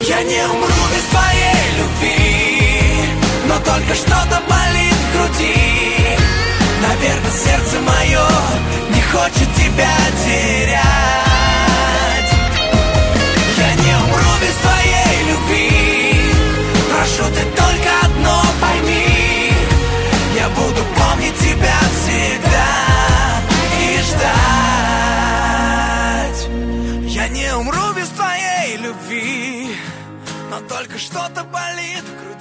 Я не умру без твоей любви, но только что-то болит в груди. Наверное, сердце мое не хочет тебя терять. Я не умру без твоей любви, прошу, ты только одно пойми. Я буду помнить тебя всегда и ждать. Я не умру без твоей любви, но только что-то болит в груди.